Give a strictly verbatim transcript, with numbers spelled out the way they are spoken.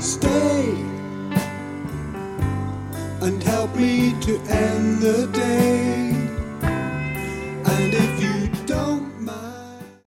Stay and help me to end the day.